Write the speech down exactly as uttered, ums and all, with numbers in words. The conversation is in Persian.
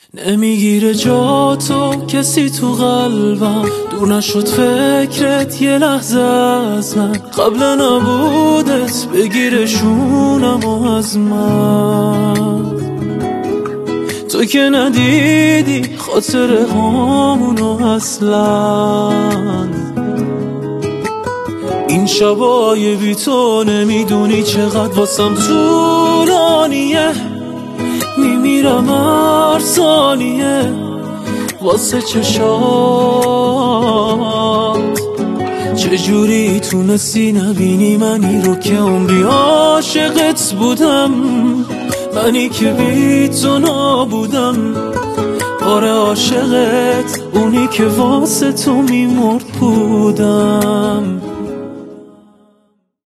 نمیگیره جا تو کسی تو قلبم، دور نشد فکرت یه لحظه از من، قبل نبودت بگیره شونم و از من. تو که ندیدی خاطر هامونو اصلا، این شبای بی تو نمیدونی چقدر واسم طولانیه، میمیرم هر ثانیه واسه چشات. چجوری تونستی نبینی منی رو که عمری عاشقت بودم، منی که بی تو نبودم. آره عاشقت، اونی که واسه تو میمرد بودم.